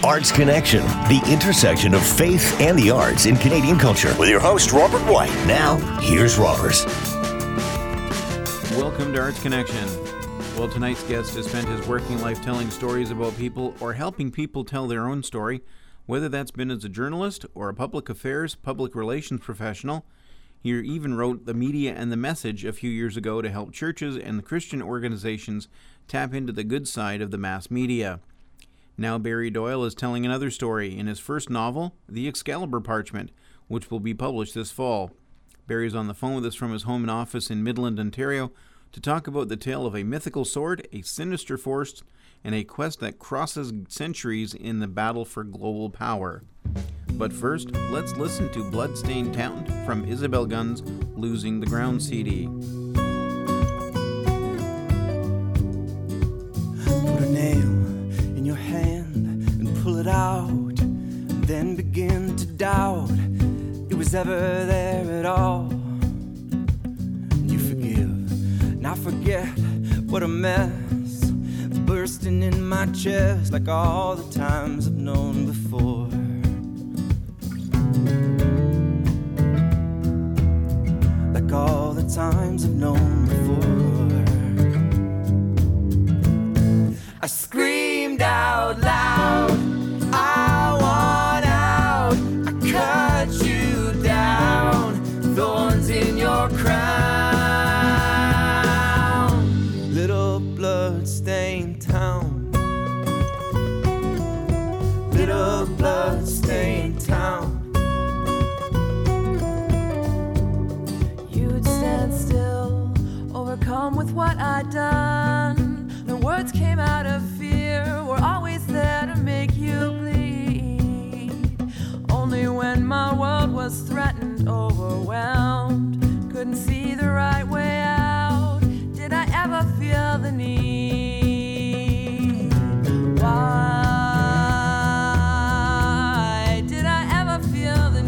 Arts Connection, the intersection of faith and the arts in Canadian culture. With your host, Robert White. Now, here's Robert. Welcome to Arts Connection. Well, tonight's guest has spent his working life telling stories about people or helping people tell their own story, whether that's been as a journalist or a public affairs, public relations professional. He even wrote The Media and the Message a few years ago to help churches and the Christian organizations tap into the good side of the mass media. Now Barry Doyle is telling another story in his first novel, The Excalibur Parchment, which will be published this fall. Barry's on the phone with us from his home and office in Midland, Ontario, to talk about the tale of a mythical sword, a sinister force, and a quest that crosses centuries in the battle for global power. But first, let's listen to Bloodstained Town from Isabel Gunn's Losing the Ground CD. Put a nail in your hand and pull it out, and then begin to doubt it was ever there at all. You forgive, now forget what a mess, bursting in my chest like all the times I've known before. Like all the times I've known before. I screamed out loud, I want out, I cut you down, thorns in your crown, little blood-stained town, little blood-stained town. You'd stand still, overcome with what I'd done. No words came out of fear, were always there to make you bleed. Only when my world was threatened, overwhelmed, couldn't see the right way out, did I ever feel the need. Why did I ever feel the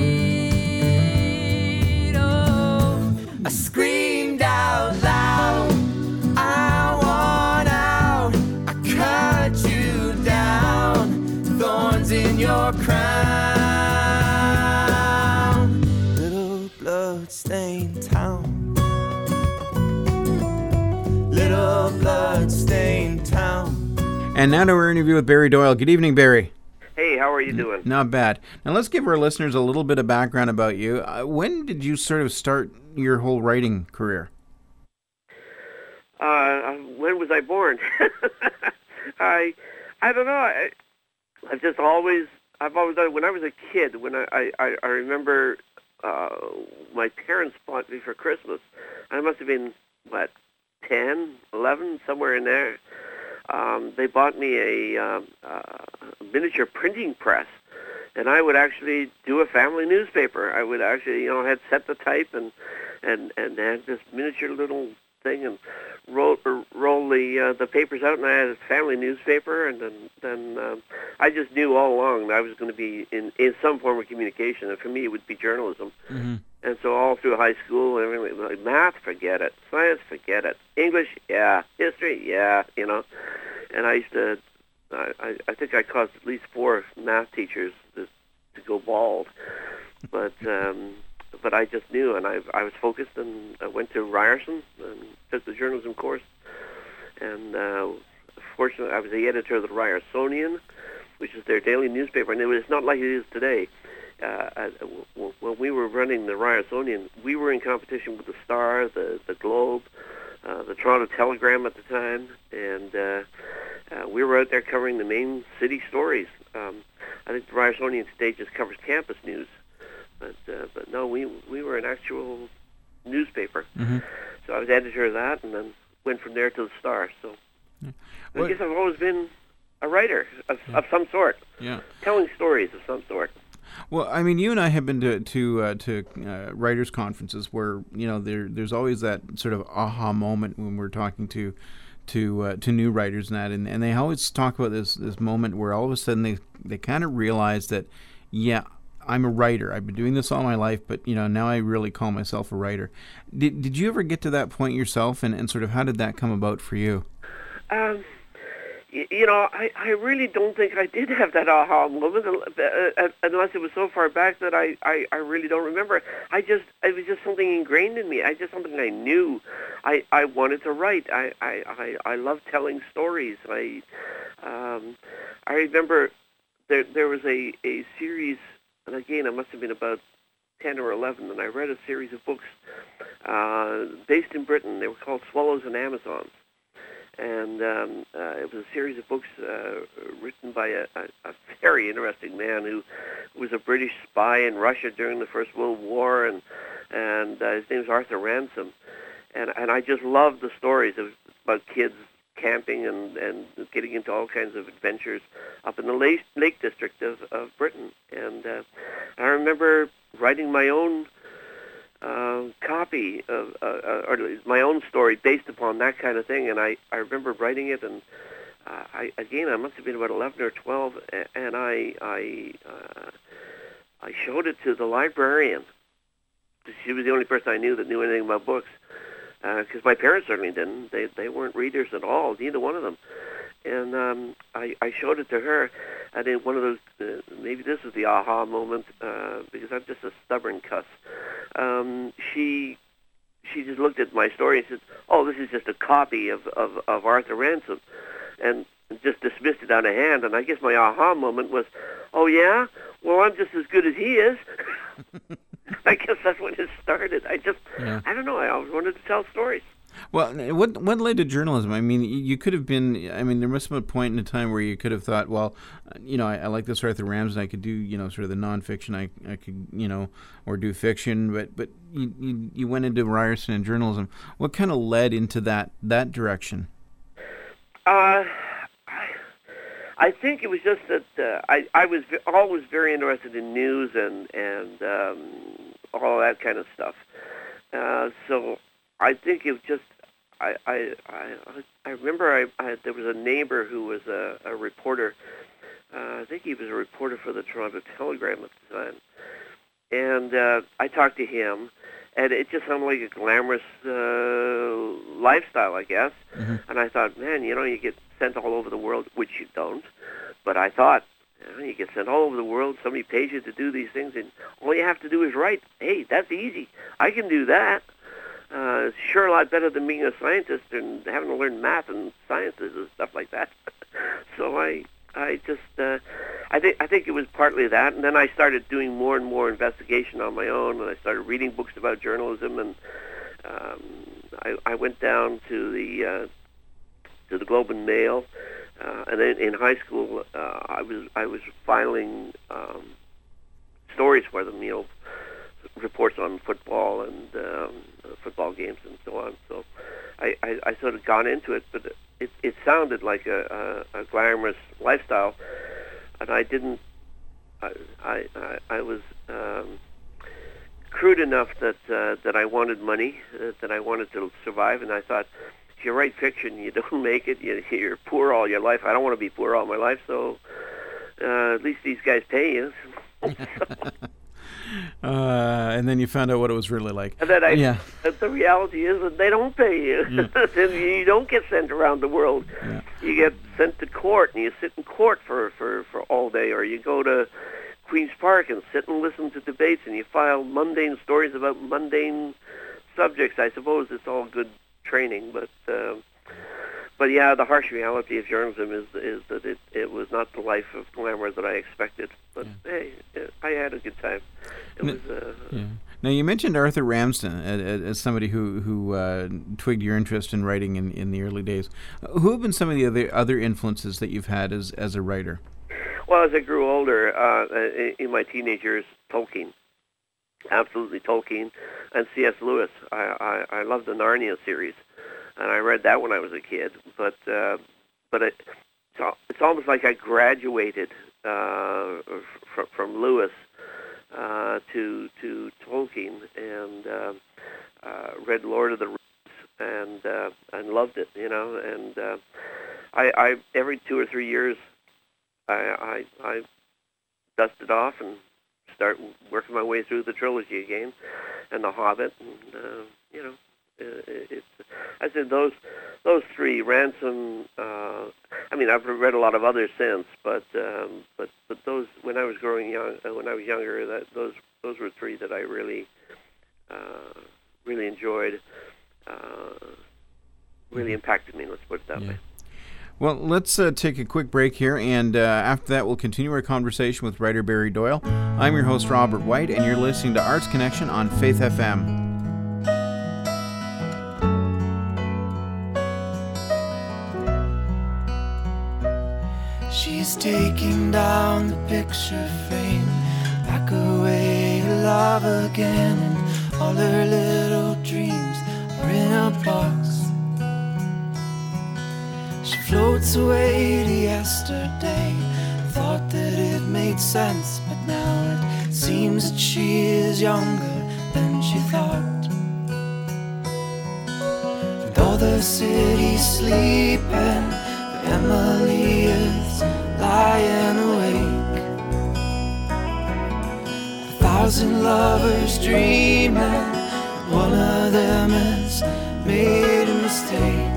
need? Oh, I screamed out loud, I want out, I cut you down, thorns in your crown, little blood-stained town, little blood-stained town. And now to our interview with Barry Doyle. Good evening, Barry. Hey, how are you doing? Not bad. Now let's give our listeners a little bit of background about you. When did you sort of start your whole writing career? When was I born? I don't know. I've always done it. When I was a kid, when I remember my parents bought me for Christmas. I must have been, 10, 11, somewhere in there. They bought me a miniature printing press, and I would actually do a family newspaper. I would actually, had set the type and had this miniature little thing and roll the papers out, and I had a family newspaper. And then I just knew all along that I was going to be in some form of communication, and for me it would be journalism. Mm-hmm. And so all through high school, and everything, like math, forget it. Science, forget it. English, yeah. History, yeah. And I used to, I think I caused at least 4 math teachers to go bald. But I just knew, and I was focused, and I went to Ryerson and took the journalism course. And fortunately, I was the editor of the Ryersonian, which is their daily newspaper, and it's not like it is today. When we were running the Ryersonian, we were in competition with the Star, the Globe, the Toronto Telegram at the time, and we were out there covering the main city stories. I think the Ryersonian today just covers campus news, but no, we were an actual newspaper. Mm-hmm. So I was editor of that, and then went from there to the Star. So I guess I've always been a writer of some sort, telling stories of some sort. Well, I mean, you and I have been to writers' conferences where there's always that sort of aha moment when we're talking to new writers and that, and they always talk about this moment where all of a sudden they kind of realize that, I'm a writer. I've been doing this all my life, but now I really call myself a writer. Did you ever get to that point yourself, and sort of how did that come about for you? I really don't think I did have that aha moment, unless it was so far back that I really don't remember. It was just something ingrained in me. Something I knew. I wanted to write. I love telling stories. I remember there was a series, and again, I must have been about 10 or 11, and I read a series of books based in Britain. They were called Swallows and Amazons. And it was a series of books written by a very interesting man who was a British spy in Russia during the First World War, and his name was Arthur Ransom. And I just loved the stories about kids camping and getting into all kinds of adventures up in the Lake District of Britain. And I remember writing my own copy of or my own story based upon that kind of thing, and I remember writing it, and I must have been about 11 or 12, and I showed it to the librarian. She was the only person I knew that knew anything about books, because my parents certainly didn't. They weren't readers at all, neither one of them. And I showed it to her, and in one of those, maybe this was the aha moment, because I'm just a stubborn cuss. She just looked at my story and said, "Oh, this is just a copy of Arthur Ransom," and just dismissed it out of hand. And I guess my aha moment was, "Oh yeah, well I'm just as good as he is." I guess that's when it started. I don't know. I always wanted to tell stories. Well, what led to journalism? I mean, you could have been. I mean, there must have been a point in a time where you could have thought, well, I like this Arthur Ramsden. I could do, sort of the nonfiction. I could, or do fiction. But you went into Ryerson and journalism. What kind of led into that direction? I think it was just that I was always very interested in news and all that kind of stuff. So I think it was just I remember there was a neighbor who was a reporter. I think he was a reporter for the Toronto Telegram at the time, and I talked to him, and it just sounded like a glamorous lifestyle, I guess. Mm-hmm. And I thought, man, you get sent all over the world, which you don't. But I thought, you get sent all over the world. Somebody pays you to do these things, and all you have to do is write. Hey, that's easy. I can do that. It's sure a lot better than being a scientist and having to learn math and sciences and stuff like that. So I think it was partly that, and then I started doing more and more investigation on my own, and I started reading books about journalism, and I went down to the Globe and Mail, and then in high school I was filing stories for them, reports on football and football games and so on. So I sort of got into it, but it sounded like a glamorous lifestyle, and I didn't. I was crude enough that I wanted money, that I wanted to survive, and I thought, if you write fiction, you don't make it. You're poor all your life. I don't want to be poor all my life, so at least these guys pay you. And then you found out what it was really like. And then the reality is that they don't pay you. Yeah. You don't get sent around the world. Yeah. You get sent to court, and you sit in court for all day, or you go to Queen's Park and sit and listen to debates, and you file mundane stories about mundane subjects. I suppose it's all good training, but yeah, the harsh reality of journalism is that it was not the life of glamour that I expected. But hey, I had a good time. It was. Now you mentioned Arthur Ramsden as somebody who twigged your interest in writing in the early days. Who have been some of the other influences that you've had as a writer? Well, as I grew older, in my teenage years, Tolkien. Absolutely Tolkien, and C.S. Lewis. I love the Narnia series, and I read that when I was a kid. But it's almost like I graduated from Lewis to Tolkien, and read Lord of the Rings, and loved it. And I every 2 or 3 years I dust it off and start working my way through the trilogy again, and The Hobbit, and I said those three, Ransom. I mean, I've read a lot of others since, but those when I was younger, those were three that I really enjoyed, really impacted me. Let's put it that way. Well, let's take a quick break here, and after that, we'll continue our conversation with writer Barry Doyle. I'm your host, Robert White, and you're listening to Arts Connection on Faith FM. She's taking down the picture frame, back away to love again, and all her little dreams are in a box. She floats away to yesterday, thought that it made sense, but now it seems that she is younger than she thought. And all the city's sleeping, but Emily is lying awake. 1,000 lovers dreaming, and one of them has made a mistake.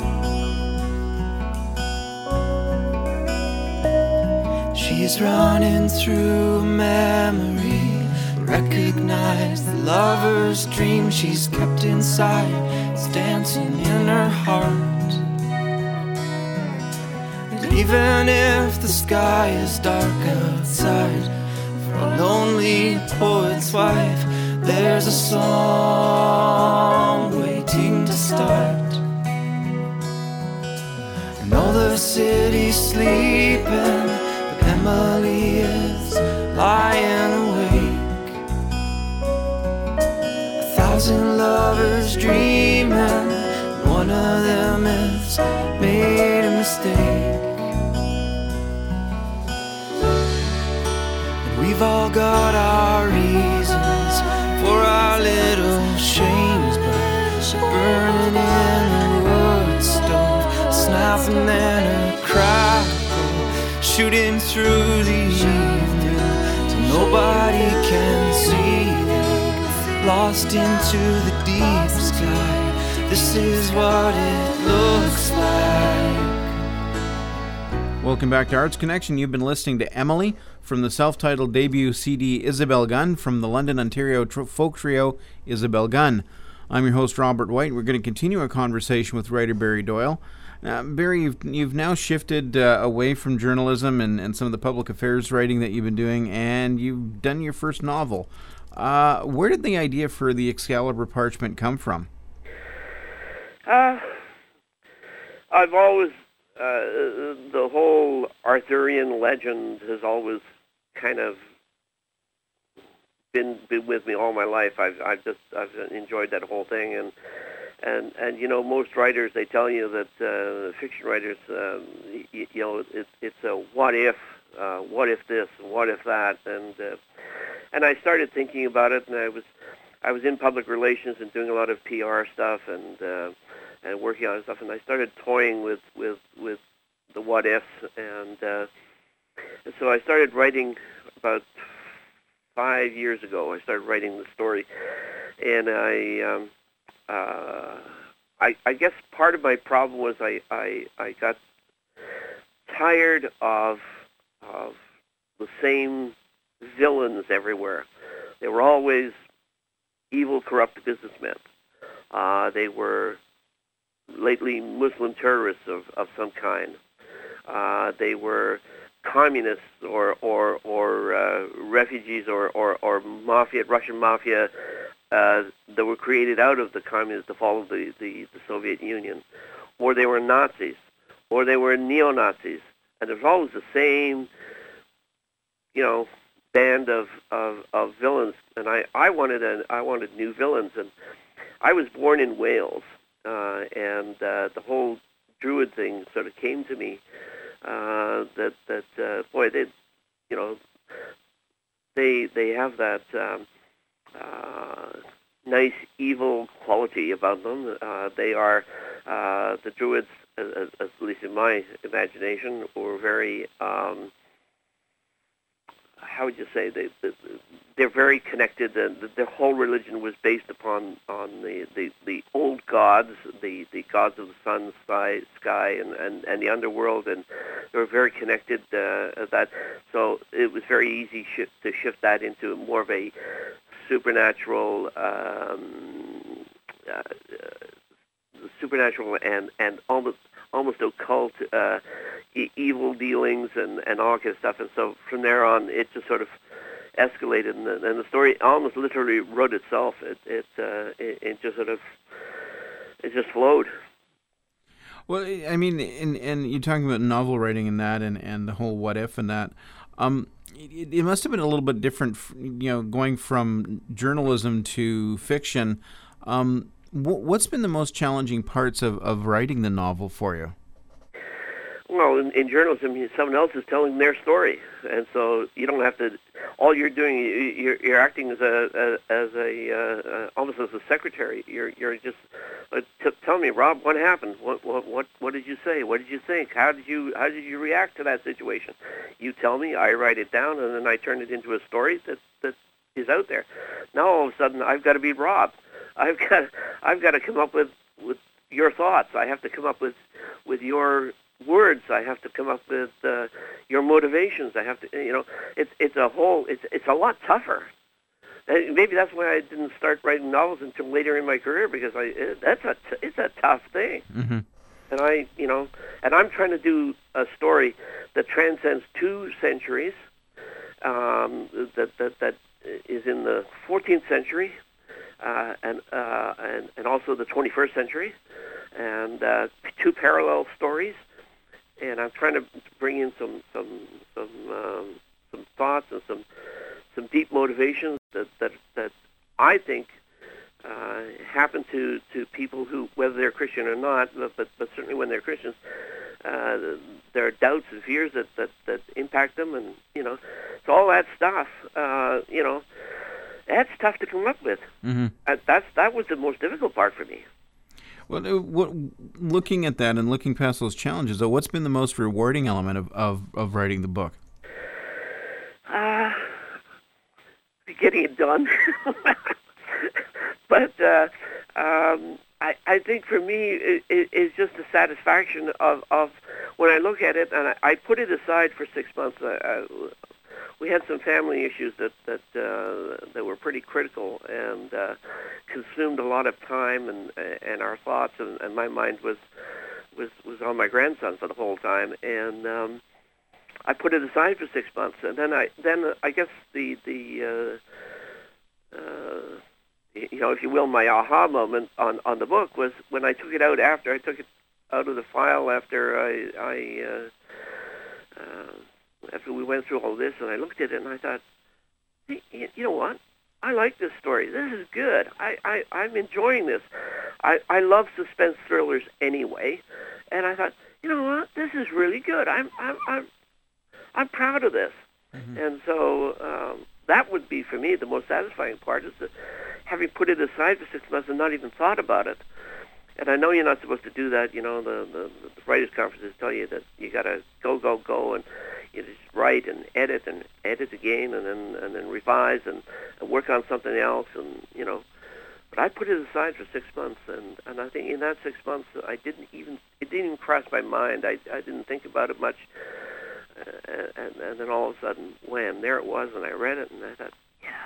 She's running through a memory, recognize the lover's dream she's kept inside. It's dancing in her heart. And even if the sky is dark outside, for a lonely poet's wife, there's a song waiting to start. And all the city's sleeping, Emily is lying awake. 1,000 lovers dreaming, and one of them has made a mistake. And we've all got our reasons for our little shames, but burning in the wood stove, snapping then a crack, shooting through the evening till nobody can see them, lost into the deep sky. This is what it looks like. Welcome back to Arts Connection. You've been listening to Emily from the self-titled debut CD Isabel Gunn from the London, Ontario folk trio Isabel Gunn. I'm your host, Robert White. We're going to continue our conversation with writer Barry Doyle. Barry, you've now shifted away from journalism and some of the public affairs writing that you've been doing, and you've done your first novel. Where did the idea for the Excalibur Parchment come from? I've always, the whole Arthurian legend has always kind of been with me all my life. I've enjoyed that whole thing, and you know, most writers, they tell you that fiction writers, you know, it's a what if this and what if that, and I started thinking about it, and I was in public relations and doing a lot of PR stuff and working on stuff, and I started toying with the what ifs, and so I started writing about 5 years ago. I started writing the story, and I guess part of my problem was I got tired of the same villains everywhere. They were always evil, corrupt businessmen. They were lately Muslim terrorists of some kind. They were communists or refugees or mafia, Russian mafia, that were created out of the communists, the fall of the Soviet Union, or they were Nazis, or they were neo-Nazis, and there's always the same, you know, band of villains. And I wanted new villains, and I was born in Wales, and the whole Druid thing sort of came to me. Boy, they, you know, they have that nice evil quality about them. They are the Druids, at least in my imagination, were very how would you say, they're very connected, and their whole religion was based upon the old gods, the gods of the sun, sky, and the underworld, and they were very connected. So it was very easy to shift that into more of a supernatural, and almost occult evil dealings and all that kind of stuff. And so from there on, it just sort of escalated, and the story almost literally wrote itself. It just sort of, it just flowed. Well, I mean, and you're talking about novel writing and that, and the whole what if and that. It must have been a little bit different, going from journalism to fiction. What's been the most challenging parts of writing the novel for you? Well, in journalism, someone else is telling their story, and so you don't have to. All you're doing, you're acting as a almost as a secretary. You're just tell me, Rob, what happened? What did you say? What did you think? How did you react to that situation? You tell me, I write it down, and then I turn it into a story that is out there. Now all of a sudden, I've got to be Rob. I've got to come up with your thoughts. I have to come up with your words. I have to come up with your motivations. I have to, it's a lot tougher. And maybe that's why I didn't start writing novels until later in my career, because it's a tough thing. Mm-hmm. And I'm trying to do a story that transcends 2 centuries, that is in the 14th century, and also the 21st century, and 2 parallel stories. And I'm trying to bring in some thoughts and some deep motivations that I think happen to people who, whether they're Christian or not, but certainly when they're Christians, there are doubts and fears that impact them, and so all that stuff, that's tough to come up with. Mm-hmm. That was the most difficult part for me. Well, looking at that and looking past those challenges, though, what's been the most rewarding element of writing the book? Getting it done. But I think for me, it's just the satisfaction of when I look at it, and I put it aside for 6 months. We had some family issues that were pretty critical and consumed a lot of time and our thoughts, and my mind was on my grandson for the whole time, and I put it aside for 6 months, and then I guess the if you will, my aha moment on the book was when I took it out after I took it out of the file after after we went through all this, and I looked at it and I thought, hey, you know what? I like this story. This is good. I'm enjoying this. I love suspense thrillers anyway, and I thought, you know what? This is really good. I'm proud of this. Mm-hmm. And so that would be for me the most satisfying part, is that having put it aside for 6 months and not even thought about it. And I know you're not supposed to do that. The writers' conferences tell you that you got to go, and you just write and edit again, and then revise and work on something else, and But I put it aside for 6 months, and I think in that 6 months it didn't even cross my mind. I didn't think about it much, and then all of a sudden, wham! There it was, and I read it, and I thought,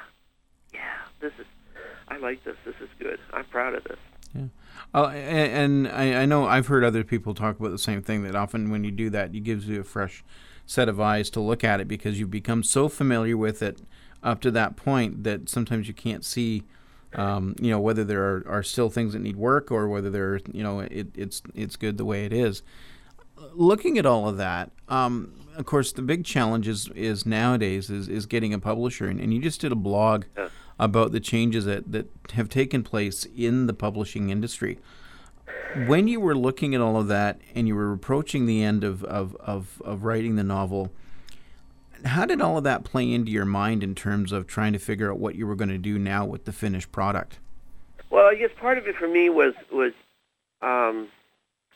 I like this. This is good. I'm proud of this. Yeah. And I know I've heard other people talk about the same thing, that often when you do that, it gives you a fresh set of eyes to look at it, because you've become so familiar with it up to that point that sometimes you can't see, whether there are still things that need work, or whether it's good the way it is. Looking at all of that, of course, the big challenge is nowadays is getting a publisher, and you just did a blog about the changes that have taken place in the publishing industry. When you were looking at all of that and you were approaching the end of writing the novel, how did all of that play into your mind in terms of trying to figure out what you were going to do now with the finished product? Well, I guess part of it for me was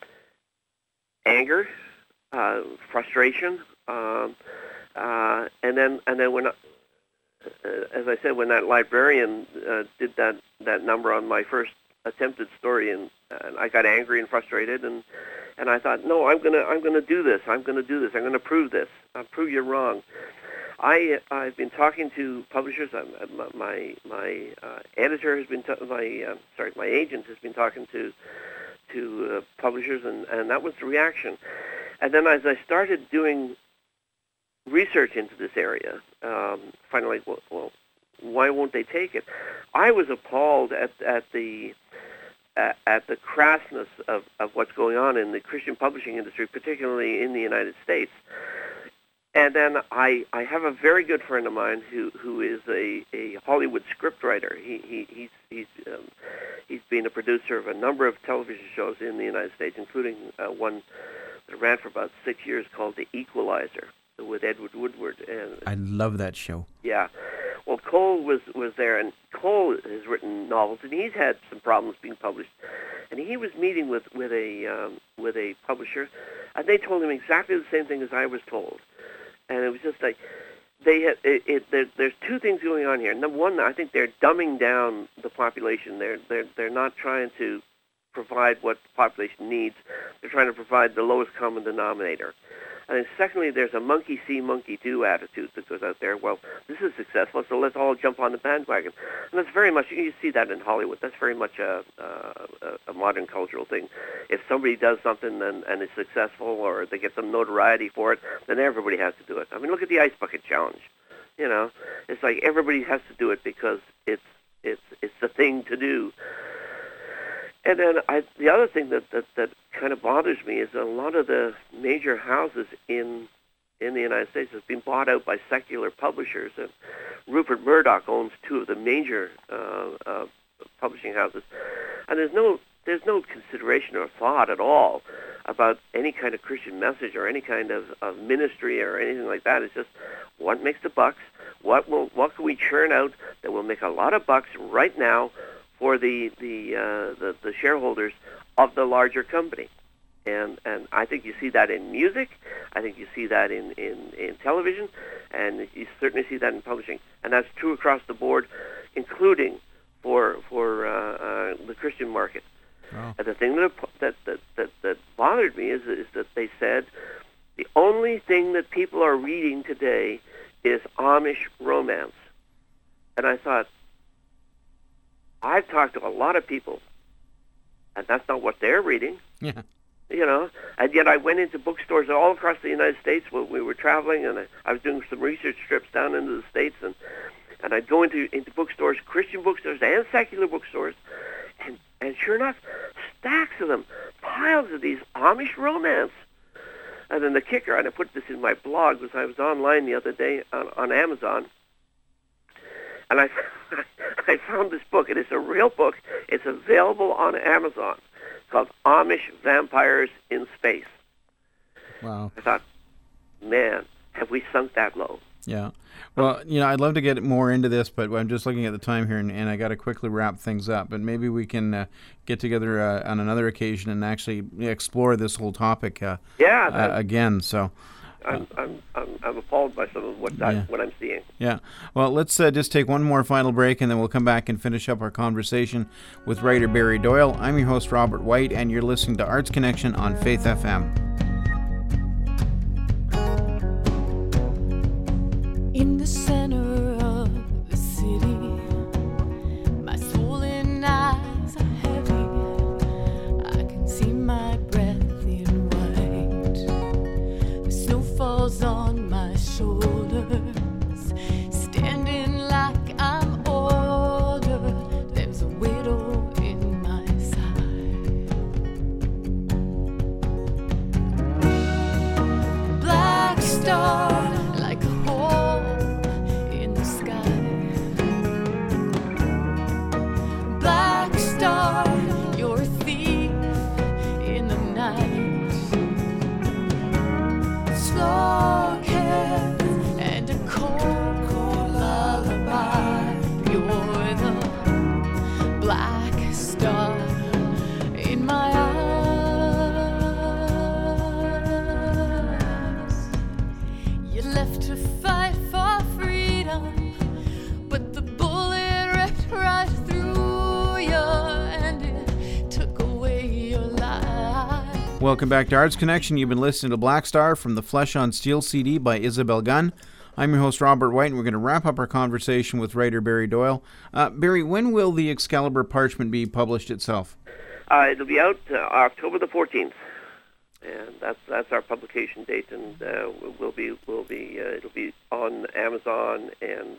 anger, frustration, and And then when, as I said, when that librarian did that number on my first attempted story, and I got angry and frustrated, and I thought, no, I'm gonna do this. I'm gonna prove this. I'll prove you wrong. I've been talking to publishers. My editor has been my agent has been talking to publishers, and that was the reaction. And then as I started doing research into this area, finally, well, why won't they take it? I was appalled at the crassness of what's going on in the Christian publishing industry, particularly in the United States. And then I have a very good friend of mine who is a Hollywood scriptwriter. He's been a producer of a number of television shows in the United States, including one that ran for about 6 years called The Equalizer with Edward Woodward. And I love that show. Yeah. Well, Cole was there, and Cole has written novels, and he's had some problems being published. And he was meeting with a publisher, and they told him exactly the same thing as I was told. And it was just like there's two things going on here. Number one, I think they're dumbing down the population. They're not trying to provide what the population needs. They're trying to provide the lowest common denominator. And then secondly, there's a monkey see, monkey do attitude that goes out there. Well, this is successful, so let's all jump on the bandwagon. And that's very much, you see that in Hollywood. That's very much a modern cultural thing. If somebody does something and is successful, or they get some notoriety for it, then everybody has to do it. I mean, look at the Ice Bucket Challenge. You know, it's like everybody has to do it because it's the thing to do. And then the other thing that kind of bothers me is a lot of the major houses in the United States have been bought out by secular publishers. And Rupert Murdoch owns two of the major publishing houses. And there's no consideration or thought at all about any kind of Christian message or any kind of ministry or anything like that. It's just what makes the bucks, what can we churn out that will make a lot of bucks right now for the shareholders of the larger company. And I think you see that in music, I think you see that in television, and you certainly see that in publishing. And that's true across the board, including for the Christian market. Wow. And the thing that bothered me is that they said the only thing that people are reading today is Amish romance. And I thought, I've talked to a lot of people, and that's not what they're reading. Yeah. You know, and yet I went into bookstores all across the United States when we were traveling, and I was doing some research trips down into the States, and I'd go into bookstores, Christian bookstores and secular bookstores, and sure enough, stacks of them, piles of these Amish romance. And then the kicker, and I put this in my blog, was I was online the other day on Amazon, and I found this book. It is a real book. It's available on Amazon. It's called Amish Vampires in Space. Wow. I thought, man, have we sunk that low? Yeah. Well, you know, I'd love to get more into this, but I'm just looking at the time here, and I got to quickly wrap things up. But maybe we can get together on another occasion and actually explore this whole topic again. So. I'm appalled by some of what I'm seeing. Yeah. Well, let's just take one more final break, and then we'll come back and finish up our conversation with writer Barry Doyle. I'm your host, Robert White, and you're listening to Arts Connection on Faith FM. In the center of the city, my swollen eyes are heavy. I can see my breath in white. The snow falls on my shoulders, standing like I'm older. There's a widow in my side. Black star. Left to fight for bottom, but the bullet ripped right through you and it took away your life. Welcome back to Arts Connection. You've been listening to Black Star from the Flesh on Steel CD by Isabel Gunn. I'm your host, Robert White, and we're going to wrap up our conversation with writer Barry Doyle. Barry, when will the Excalibur Parchment be published itself? It'll be out October the 14th, and that's our publication date, and it'll be on Amazon and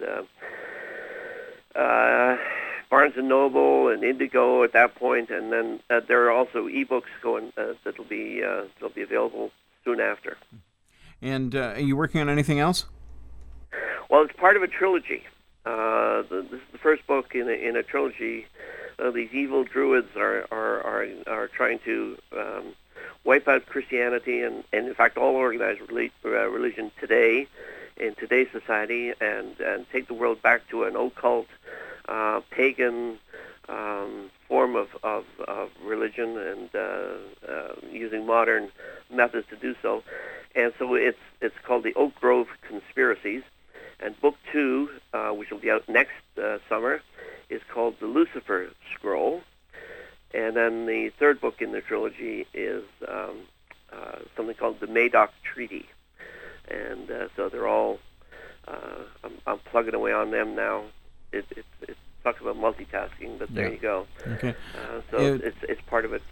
Barnes and Noble and Indigo at that point, and then there are also ebooks going that'll be available soon after. And are you working on anything else? Well, it's part of a trilogy. This is the first book in a trilogy. These evil druids are trying to wipe out Christianity and in fact all organized religion today in today's society and take the world back to an occult, pagan form of religion and using modern methods to do so. And so it's called the Oak Grove Conspiracies. And book 2, which will be out next summer, is called the Lucifer Scroll. And then the third book in the trilogy is something called the Madoc Treaty. And so they're all, I'm plugging away on them now. It talks about multitasking, but there you go. Okay. So it's part of it.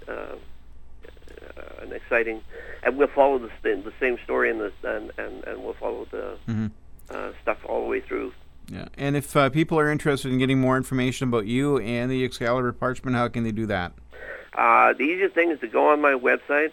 An exciting, and we'll follow the same story and we'll follow the stuff all the way through. Yeah, and if people are interested in getting more information about you and the Excalibur Parchment, how can they do that? The easiest thing is to go on my website,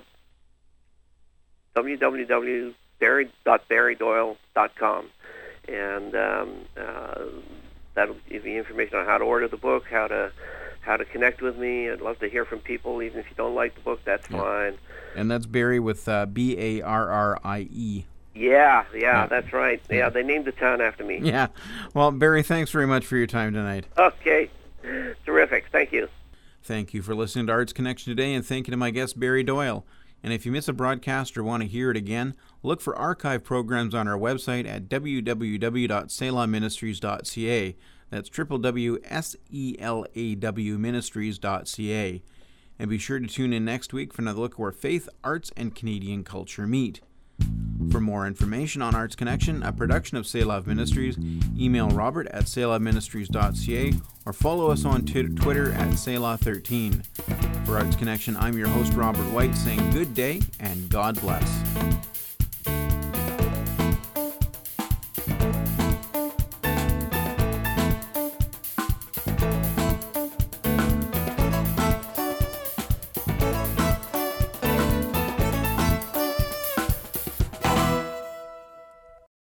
www.barrydoyle.com, and that'll give you information on how to order the book, how to connect with me. I'd love to hear from people, even if you don't like the book, that's fine. And that's Barry with Barrie. Yeah, that's right. Yeah, they named the town after me. Yeah. Well, Barry, thanks very much for your time tonight. Okay. Terrific. Thank you. Thank you for listening to Arts Connection today, and thank you to my guest, Barry Doyle. And if you miss a broadcast or want to hear it again, look for archive programs on our website at www.selahministries.ca. That's www.selawministries.ca. And be sure to tune in next week for another look where faith, arts, and Canadian culture meet. For more information on Arts Connection, a production of Selah Ministries, email Robert at selahministries.ca or follow us on Twitter at Selah13. For Arts Connection, I'm your host, Robert White, saying good day and God bless.